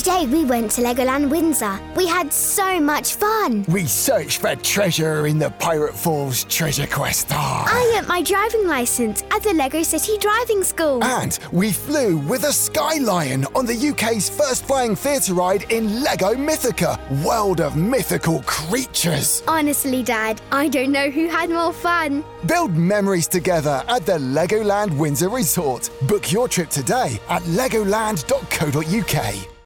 Today we went to Legoland Windsor. We had so much fun. We searched for treasure in the Pirate Falls Treasure Quest. I earned my driving licence at the Lego City Driving School. And we flew with a Sky Lion on the UK's first flying theatre ride in Lego Mythica, World of Mythical Creatures. Honestly, Dad, I don't know who had more fun. Build memories together at the Legoland Windsor Resort. Book your trip today at legoland.co.uk.